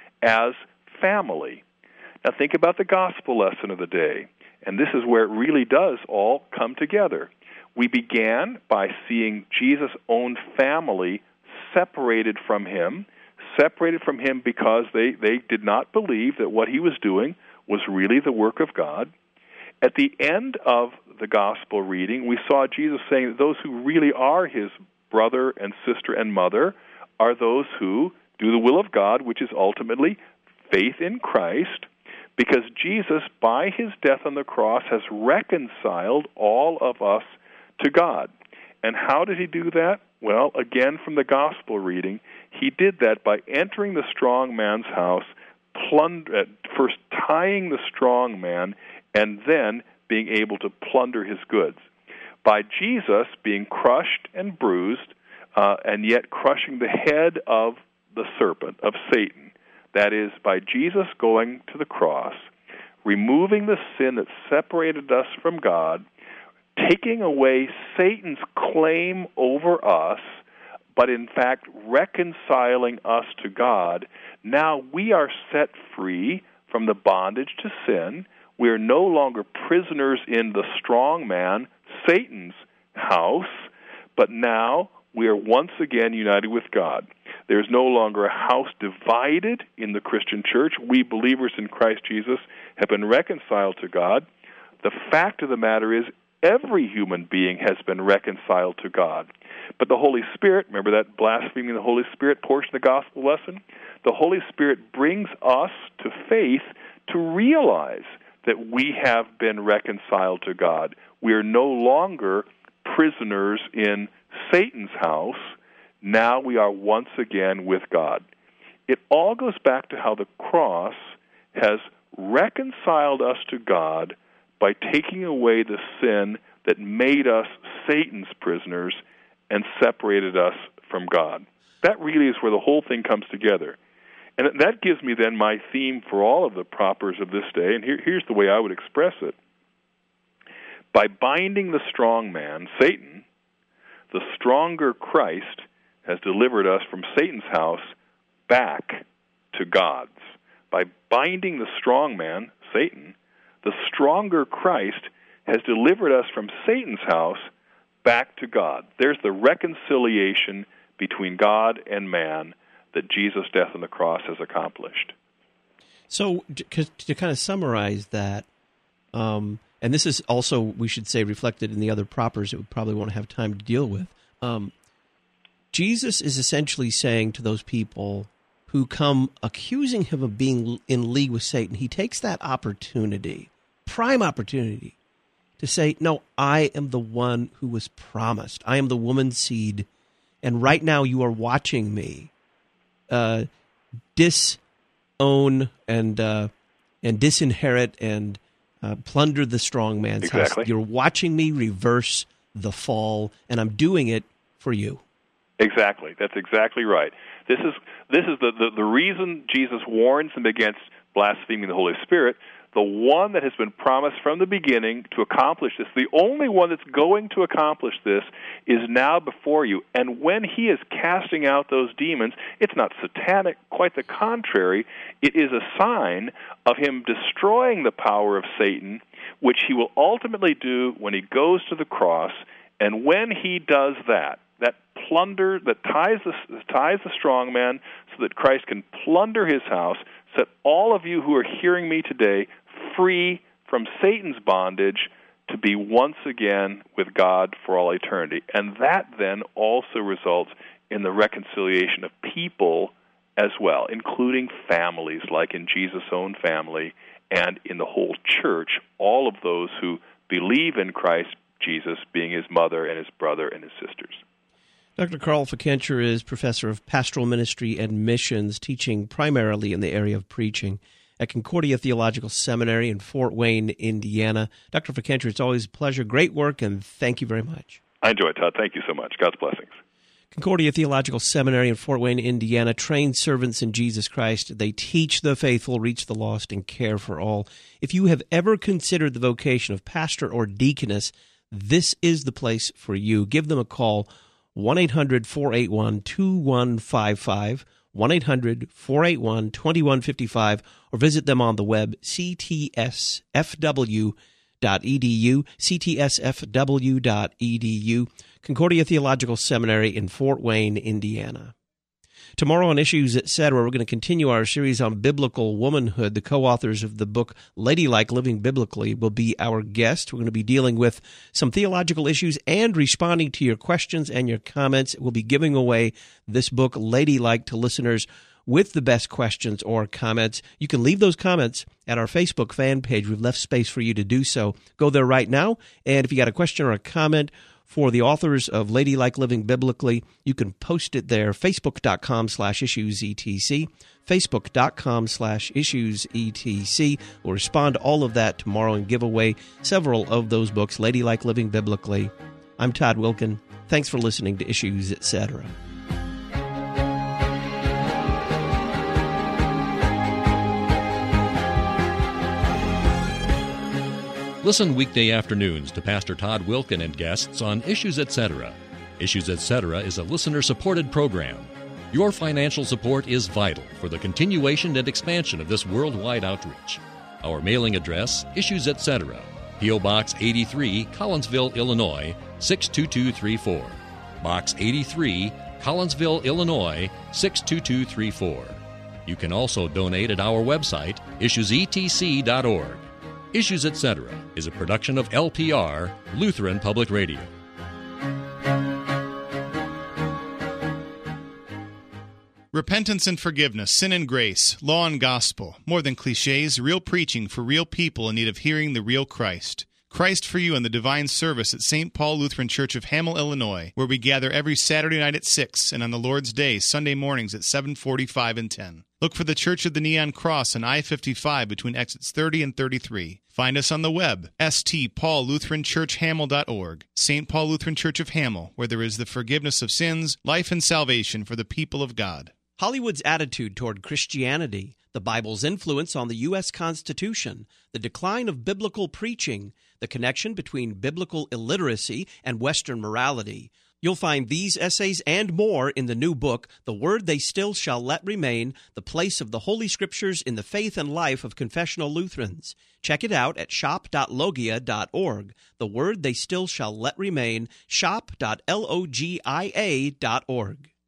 as family. Now think about the gospel lesson of the day, and this is where it really does all come together. We began by seeing Jesus' own family separated from him, separated from him because they, they did not believe that what he was doing was really the work of God. At the end of the gospel reading, we saw Jesus saying that those who really are his brother and sister and mother are those who do the will of God, which is ultimately faith in Christ, because Jesus, by his death on the cross, has reconciled all of us to God. And how did he do that? Well, again, from the gospel reading, he did that by entering the strong man's house, plunder, first tying the strong man, and then being able to plunder his goods. By Jesus being crushed and bruised, uh, and yet crushing the head of the serpent, of Satan, that is, by Jesus going to the cross, removing the sin that separated us from God, taking away Satan's claim over us, but in fact reconciling us to God, now we are set free from the bondage to sin. We are no longer prisoners in the strong man, Satan's house, but now we are once again united with God. There's no longer a house divided in the Christian church. We believers in Christ Jesus have been reconciled to God. The fact of the matter is, every human being has been reconciled to God. But the Holy Spirit, remember that blaspheming the Holy Spirit portion of the gospel lesson? The Holy Spirit brings us to faith to realize that we have been reconciled to God. We are no longer prisoners in Satan's house. Now we are once again with God. It all goes back to how the cross has reconciled us to God by taking away the sin that made us Satan's prisoners and separated us from God. That really is where the whole thing comes together. And that gives me then my theme for all of the propers of this day, and here, here's the way I would express it. By binding the strong man, Satan, the stronger Christ has delivered us from Satan's house back to God's. By binding the strong man, Satan, the stronger Christ has delivered us from Satan's house back to God. There's the reconciliation between God and man that Jesus' death on the cross has accomplished. So to, to kind of summarize that, um, and this is also, we should say, reflected in the other propers that we probably won't have time to deal with, um, Jesus is essentially saying to those people who come accusing him of being in league with Satan, he takes that opportunity, prime opportunity, to say, no, I am the one who was promised. I am the woman's seed, and right now you are watching me uh, disown and uh, and disinherit and uh, plunder the strong man's exactly. house. You're watching me reverse the fall, and I'm doing it for you. Exactly. That's exactly right. This is this is the, the, the reason Jesus warns them against blaspheming the Holy Spirit. The one that has been promised from the beginning to accomplish this, the only one that's going to accomplish this, is now before you. And when he is casting out those demons, it's not satanic, quite the contrary. It is a sign of him destroying the power of Satan, which he will ultimately do when he goes to the cross. And when he does that, that plunder that ties the, ties the strong man so that Christ can plunder his house, set all of you who are hearing me today free from Satan's bondage to be once again with God for all eternity. And that then also results in the reconciliation of people as well, including families, like in Jesus' own family, and in the whole church, all of those who believe in Christ Jesus being his mother and his brother and his sisters. Doctor Carl Fickenscher is professor of pastoral ministry and missions, teaching primarily in the area of preaching at Concordia Theological Seminary in Fort Wayne, Indiana. Doctor Fickenscher, it's always a pleasure. Great work, and thank you very much. I enjoy it, Todd. Thank you so much. God's blessings. Concordia Theological Seminary in Fort Wayne, Indiana, trains servants in Jesus Christ. They teach the faithful, reach the lost, and care for all. If you have ever considered the vocation of pastor or deaconess, this is the place for you. Give them a call, one eight hundred four eight one two one five five, one eight hundred four eight one two one five five, or visit them on the web, c t s f w dot e d u, c t s f w dot e d u. Concordia Theological Seminary in Fort Wayne, Indiana. Tomorrow on Issues, et cetera, we're going to continue our series on biblical womanhood. The co-authors of the book Ladylike Living Biblically will be our guest. We're going to be dealing with some theological issues and responding to your questions and your comments. We'll be giving away this book, Ladylike, to listeners with the best questions or comments. You can leave those comments at our Facebook fan page. We've left space for you to do so. Go there right now, and if you got a question or a comment for the authors of Ladylike Living Biblically, you can post it there, facebook.com slash issues etc, facebook.com slash issues etc. We'll respond to all of that tomorrow and give away several of those books, Ladylike Living Biblically. I'm Todd Wilken. Thanks for listening to Issues, et cetera. Listen weekday afternoons to Pastor Todd Wilken and guests on Issues, et cetera. Issues, et cetera is a listener-supported program. Your financial support is vital for the continuation and expansion of this worldwide outreach. Our mailing address, Issues, et cetera, P O. Box eighty-three, Collinsville, Illinois, six two two three four. Box eighty-three, Collinsville, Illinois, six two two three four. You can also donate at our website, issues e t c dot org. Issues, et cetera is a production of L P R, Lutheran Public Radio. Repentance and forgiveness, sin and grace, law and gospel. More than cliches, real preaching for real people in need of hearing the real Christ. Christ for You in the Divine Service at Saint Paul Lutheran Church of Hamel, Illinois, where we gather every Saturday night at six and on the Lord's Day, Sunday mornings at seven forty-five and ten. Look for the Church of the Neon Cross on I fifty-five between exits thirty and thirty-three. Find us on the web, s t paul lutheran church hamel dot org. Saint Paul Lutheran Church of Hamel, where there is the forgiveness of sins, life and salvation for the people of God. Hollywood's attitude toward Christianity, the Bible's influence on the U S Constitution, the decline of biblical preaching, the connection between biblical illiteracy and Western morality. You'll find these essays and more in the new book, The Word They Still Shall Let Remain, The Place of the Holy Scriptures in the Faith and Life of Confessional Lutherans. Check it out at shop dot logia dot org. The Word They Still Shall Let Remain, shop dot logia dot org.